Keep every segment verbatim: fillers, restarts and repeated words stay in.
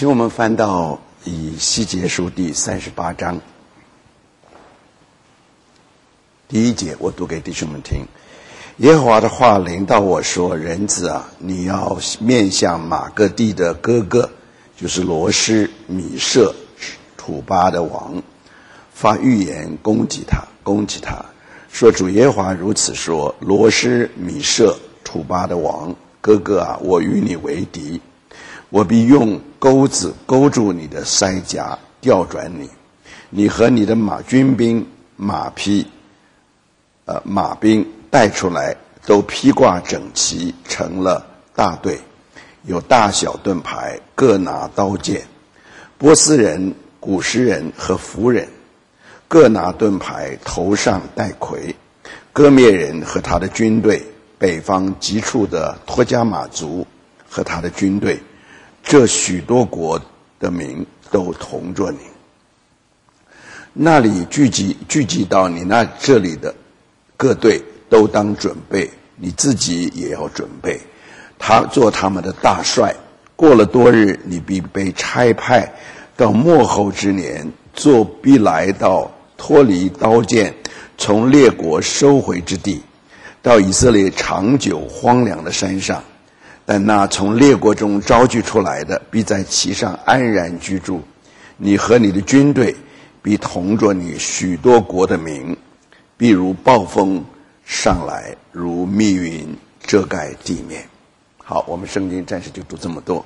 请我们翻到以西结书第三十八章第一节，我读给弟兄们听。耶和华的话临到我说：人子啊，你要面向马各地的哥哥，就是罗施、米舍、土巴的王，发预言攻击他，攻击他，说主耶和华如此说：罗施、米舍、土巴的王哥哥啊，我与你为敌，我必用钩子勾住你的腮颊，调转你，你和你的马军兵、马匹、呃马兵带出来，都披挂整齐，成了大队，有大小盾牌，各拿刀剑。波斯人、古实人和弗人各拿盾牌，头上戴魁。哥灭人和他的军队，北方极处的托加马族和他的军队，这许多国的民都同着你。那里聚集聚集到你那这里的各队都当准备，你自己也要准备。他做他们的大帅，过了多日，你必被差派到末后之年，做必来到脱离刀剑，从列国收回之地，到以色列长久荒凉的山上。但那从列国中招聚出来的，必在其上安然居住。你和你的军队必同着你许多国的民，必如暴风上来，如密云遮盖地面。好，我们圣经暂时就读这么多。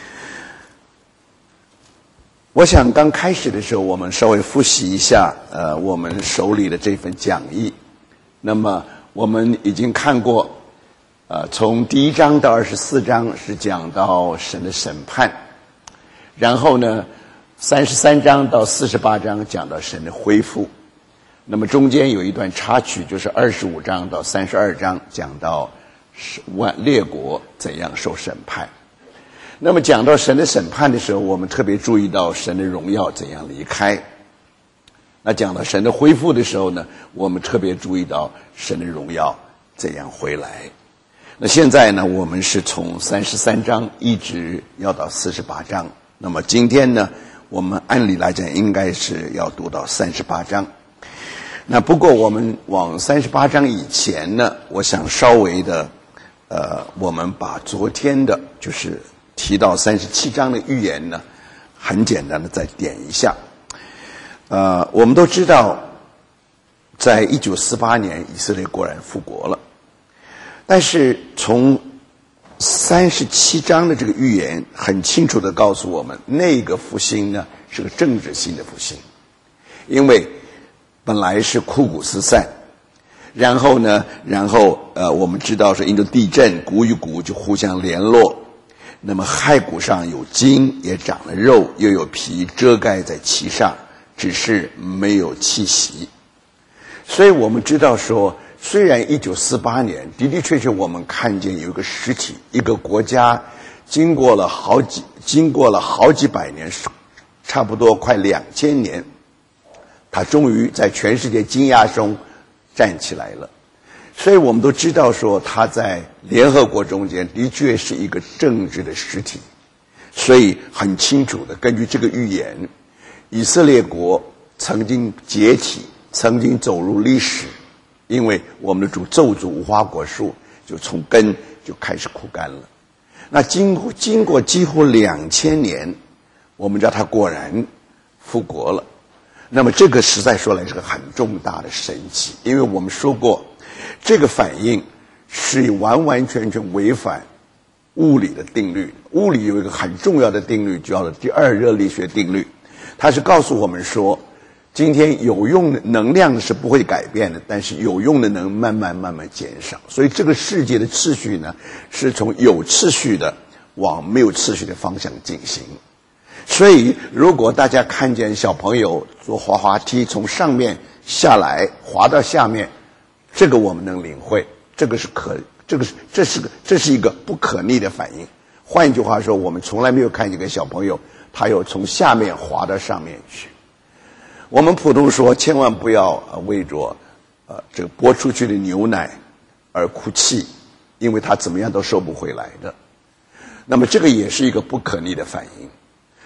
我想刚开始的时候，我们稍微复习一下呃我们手里的这份讲义。那么我们已经看过呃从第一章到二十四章是讲到神的审判，然后呢三十三章到四十八章讲到神的恢复。那么中间有一段插曲，就是二十五章到三十二章讲到万列国怎样受审判。那么讲到神的审判的时候，我们特别注意到神的荣耀怎样离开。那讲到神的恢复的时候呢，我们特别注意到神的荣耀怎样回来。那现在呢，我们是从三十三章一直要到四十八章。那么今天呢，我们按理来讲应该是要读到三十八章。那不过我们往三十八章以前呢，我想稍微的呃我们把昨天的就是提到三十七章的预言呢，很简单的再点一下。呃我们都知道在一九四八年以色列果然复国了，但是从三十七章的这个预言很清楚的告诉我们，那个复兴呢是个政治性的复兴。因为本来是枯骨四散，然后呢然后呃我们知道是因着地震，骨与骨就互相联络，那么骸骨上有筋，也长了肉，又有皮遮盖在其上，只是没有气息。所以我们知道说，虽然一九四八年的的确确我们看见有一个实体，一个国家经过了好几经过了好几百年，差不多快两千年，他终于在全世界惊讶中站起来了。所以我们都知道说，他在联合国中间的确是一个政治的实体。所以很清楚的根据这个预言，以色列国曾经解体，曾经走入历史，因为我们的主咒诅无花果树就从根就开始枯干了。那经过经过几乎两千年，我们知道他果然复国了。那么这个实在说来是个很重大的神奇，因为我们说过，这个反应是完完全全违反物理的定律。物理有一个很重要的定律，叫做第二热力学定律，它是告诉我们说，今天有用的能量是不会改变的，但是有用的能慢慢慢慢减少。所以这个世界的秩序呢，是从有秩序的往没有秩序的方向进行。所以如果大家看见小朋友坐滑滑梯从上面下来滑到下面，这个我们能领会，这个是可这个是这是个这是一个不可逆的反应。换一句话说，我们从来没有看见一个小朋友他有从下面滑到上面去。我们普通说千万不要为着呃这个拨出去的牛奶而哭泣，因为他怎么样都收不回来的。那么这个也是一个不可逆的反应。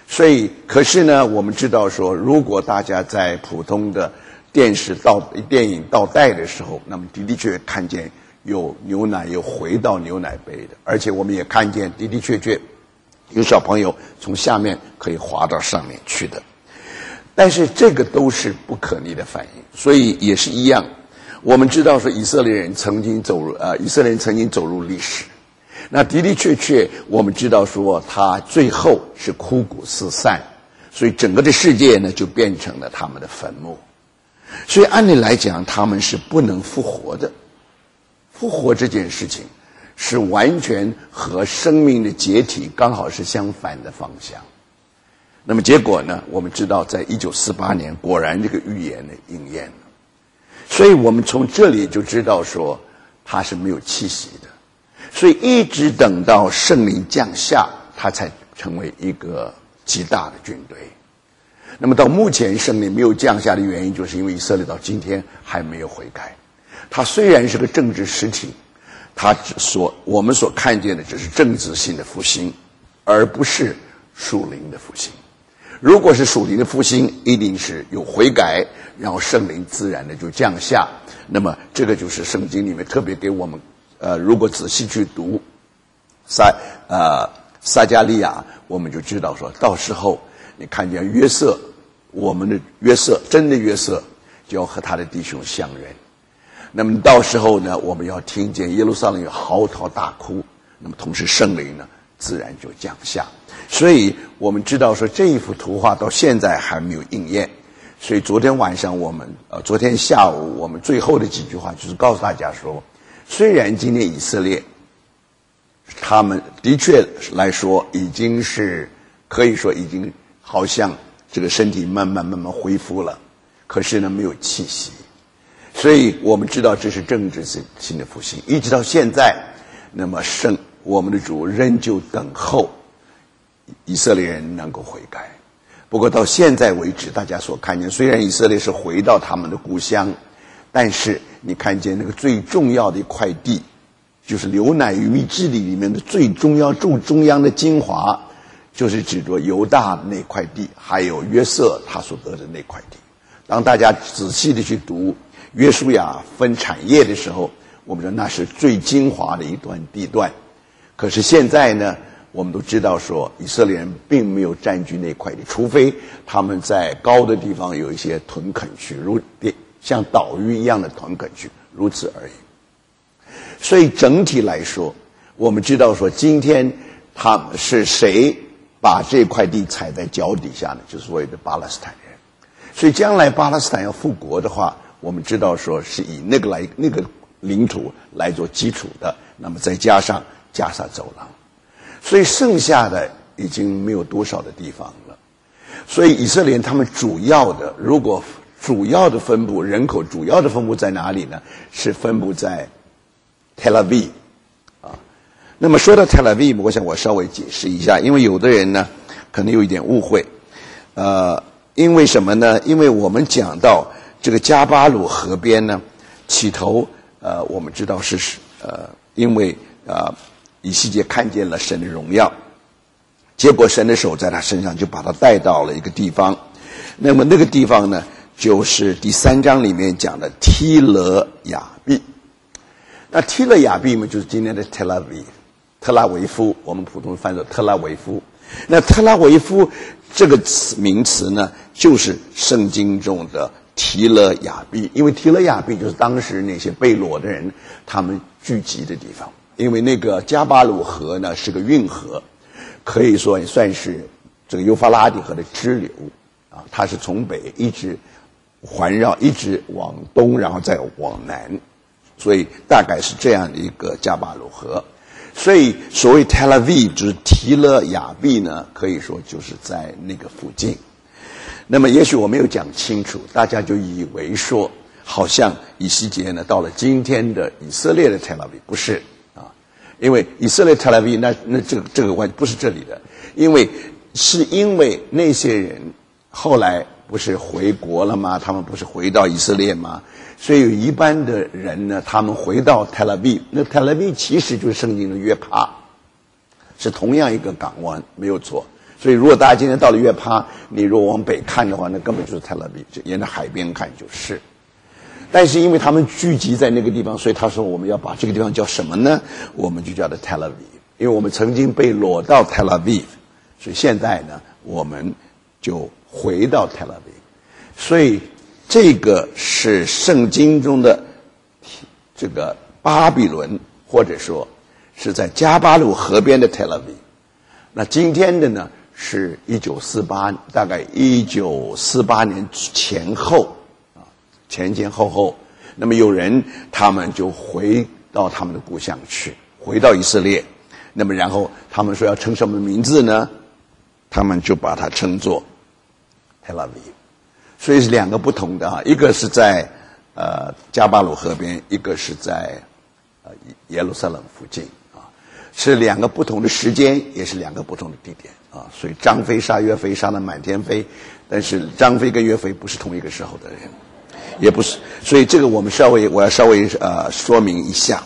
所以，可是呢，我们知道说，如果大家在普通的电视倒电影倒带的时候，那么的的确确看见有牛奶又回到牛奶杯的，而且我们也看见的的确确有小朋友从下面可以滑到上面去的。但是这个都是不可逆的反应，所以也是一样。我们知道说以色列人曾经走入呃以色列人曾经走入历史，那的的确确我们知道说他最后是枯骨四散，所以整个的世界呢就变成了他们的坟墓。所以按理来讲他们是不能复活的。复活这件事情是完全和生命的解体刚好是相反的方向。那么结果呢，我们知道在一九四八年果然这个预言呢应验了。所以我们从这里就知道说他是没有气息的，所以一直等到圣灵降下，他才成为一个极大的军队。那么到目前圣灵没有降下的原因，就是因为以色列到今天还没有悔改。他虽然是个政治实体，他所我们所看见的只是政治性的复兴，而不是属灵的复兴。如果是属灵的复兴，一定是有悔改，然后圣灵自然的就降下。那么这个就是圣经里面特别给我们呃如果仔细去读撒呃撒迦利亚，我们就知道说到时候你看见约瑟，我们的约瑟，真的约瑟就要和他的弟兄相认。那么到时候呢，我们要听见耶路撒冷有嚎啕大哭，那么同时圣灵呢自然就降下。所以我们知道说这一幅图画到现在还没有应验。所以昨天晚上我们呃昨天下午我们最后的几句话就是告诉大家说，虽然今天以色列他们的确来说已经是可以说已经好像这个身体慢慢慢慢恢复了，可是呢没有气息。所以我们知道这是政治性的复兴，一直到现在，那么圣我们的主仍旧等候以色列人能够悔改。不过到现在为止，大家所看见，虽然以色列是回到他们的故乡，但是你看见那个最重要的一块地，就是流奶与蜜之地里面的最重要中中央的精华，就是指着犹大那块地，还有约瑟他所得的那块地。当大家仔细的去读约书亚分产业的时候，我们说那是最精华的一段地段。可是现在呢，我们都知道说以色列人并没有占据那块地，除非他们在高的地方有一些屯垦区，如像岛屿一样的屯垦区，如此而已。所以整体来说，我们知道说今天他们是谁把这块地踩在脚底下呢？就是所谓的巴勒斯坦人。所以将来巴勒斯坦要复国的话，我们知道说是以那个来那个领土来做基础的，那么再加上加沙走廊，所以剩下的已经没有多少的地方了。所以以色列他们主要的，如果主要的分布人口主要的分布在哪里呢？是分布在 Tel Aviv 啊。那么说到 Tel Aviv， 我想我稍微解释一下，因为有的人呢可能有一点误会，呃，因为什么呢？因为我们讲到这个加巴鲁河边呢，起头呃，我们知道是呃，因为呃，以西结看见了神的荣耀，结果神的手在他身上就把他带到了一个地方。那么那个地方呢，就是第三章里面讲的提勒雅毕。那提勒雅毕嘛，就是今天的特拉维特拉维夫，我们普通翻译作特拉维夫。那特拉维夫这个词名词呢，就是圣经中的提勒雅毕，因为提勒雅毕就是当时那些被掳的人他们聚集的地方。因为那个加巴鲁河呢是个运河，可以说也算是这个幼发拉底河的支流啊，它是从北一直环绕，一直往东，然后再往南，所以大概是这样的一个加巴鲁河。所以所谓 Tel Aviv 就是提勒雅毕呢，可以说就是在那个附近。那么也许我没有讲清楚，大家就以为说好像以西结呢到了今天的以色列的 Tel Aviv， 不是啊，因为以色列 Tel Aviv 那那这个这个关不是这里的，因为是因为那些人后来不是回国了吗？他们不是回到以色列吗？所以有一般的人呢，他们回到 Tel Aviv， 那 Tel Aviv 其实就是圣经的约帕，是同样一个港湾，没有错。 所以如果大家今天到了约帕，你如果往北看的话，那根本就是特拉维夫，沿着海边看就是。但是因为他们聚集在那个地方，所以他说我们要把这个地方叫什么呢？我们就叫它特拉维夫，因为我们曾经被掳到特拉维夫，所以现在呢，我们就回到特拉维夫。所以这个是圣经中的这个巴比伦，或者说是在加巴鲁河边的特拉维夫。那今天的呢是一九四八，大概一九四八年前后啊，前前后后。那么有人他们就回到他们的故乡去，回到以色列。那么然后他们说要称什么名字呢？他们就把它称作特拉维夫。所以是两个不同的啊，一个是在呃加巴鲁河边，一个是在呃耶路撒冷附近啊，是两个不同的时间，也是两个不同的地点啊。所以张飞杀岳飞杀得满天飞，但是张飞跟岳飞不是同一个时候的人，也不是，所以这个我们稍微我要稍微呃说明一下。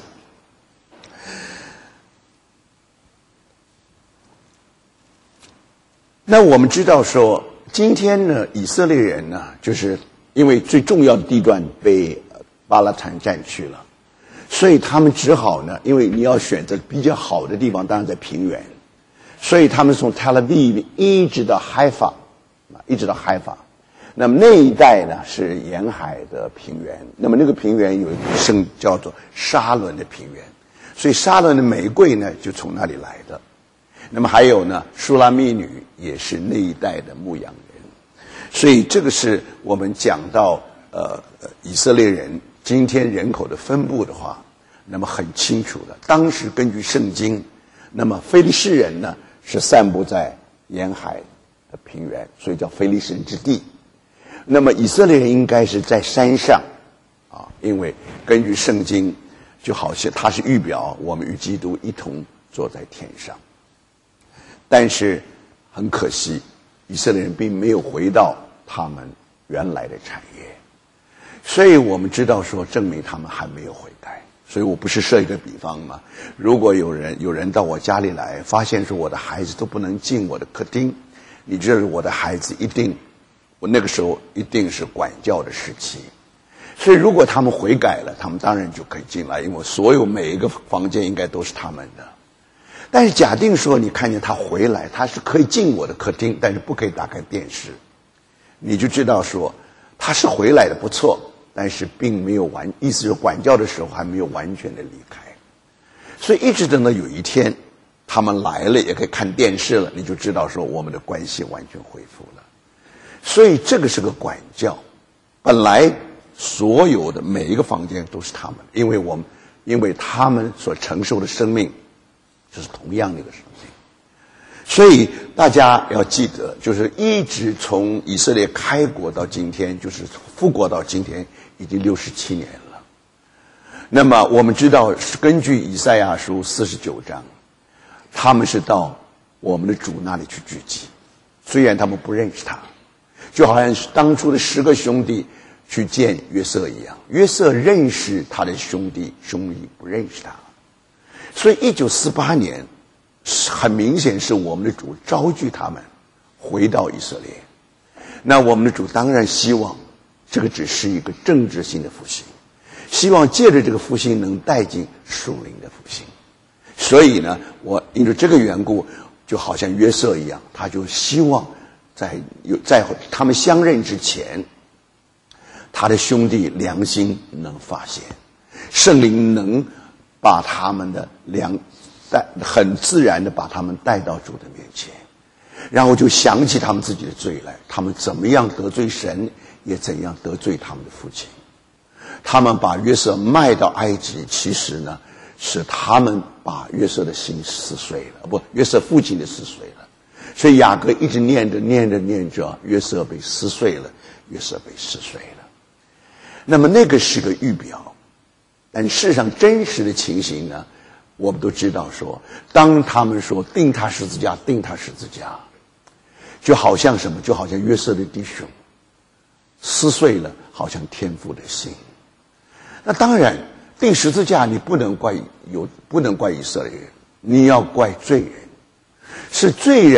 那我们知道说，今天呢，以色列人呢，就是因为最重要的地段被巴勒坦占去了，所以他们只好呢，因为你要选择比较好的地方，当然在平原，所以他们从特拉维夫一直到海法，一直到海法，那么那一带呢是沿海的平原，那么那个平原有一个圣叫做沙伦的平原，所以沙伦的玫瑰呢就从那里来的。那么还有呢，舒拉密女也是那一代的牧羊人，所以这个是我们讲到呃以色列人今天人口的分布的话，那么很清楚的。当时根据圣经，那么非利士人呢是散布在沿海的平原，所以叫非利士人之地。那么以色列人应该是在山上啊，因为根据圣经，就好像它是预表我们与基督一同坐在天上。但是很可惜，以色列人并没有回到他们原来的产业，所以我们知道说，证明他们还没有悔改。所以我不是设一个比方嘛，如果有人有人到我家里来，发现说我的孩子都不能进我的客厅，你知道我的孩子一定，我那个时候一定是管教的时期。所以如果他们悔改了，他们当然就可以进来，因为所有每一个房间应该都是他们的。但是假定说你看见他回来，他是可以进我的客厅，但是不可以打开电视，你就知道说他是回来的不错，但是并没有完，意思是管教的时候还没有完全的离开。所以一直等到有一天他们来了也可以看电视了，你就知道说我们的关系完全恢复了。所以这个是个管教，本来所有的每一个房间都是他们，因为我们因为他们所承受的生命这是同样的一个事情。所以大家要记得，就是一直从以色列开国到今天，就是复国到今天已经六十七年了。那么我们知道是根据以赛亚书四十九章，他们是到我们的主那里去聚集，虽然他们不认识他，就好像当初的十个兄弟去见约瑟一样，约瑟认识他的兄弟，兄弟不认识他。所以一九四八年很明显是我们的主召聚他们回到以色列。那我们的主当然希望这个只是一个政治性的复兴，希望借着这个复兴能带进属灵的复兴。所以呢，我因着这个缘故，就好像约瑟一样，他就希望在有在他们相认之前，他的兄弟良心能发现，圣灵能把他们的良带很自然的把他们带到主的面前，然后就想起他们自己的罪来，他们怎么样得罪神，也怎样得罪他们的父亲。他们把约瑟卖到埃及，其实呢是他们把约瑟的心撕碎了，不，约瑟父亲的撕碎了。所以雅各一直念着念着念着，约瑟被撕碎了，约瑟被撕碎了。那么那个是个预表，但事实上真实的情形呢，我们都知道说，当他们说钉他十字架，钉他十字架，就好像什么，就好像约瑟的弟兄撕碎了好像天父的心。那当然钉十字架你不能怪有不能怪以色列人，你要怪罪人，是罪人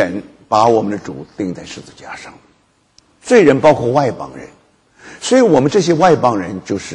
把我们的主钉在十字架上。罪人包括外邦人，所以我们这些外邦人就是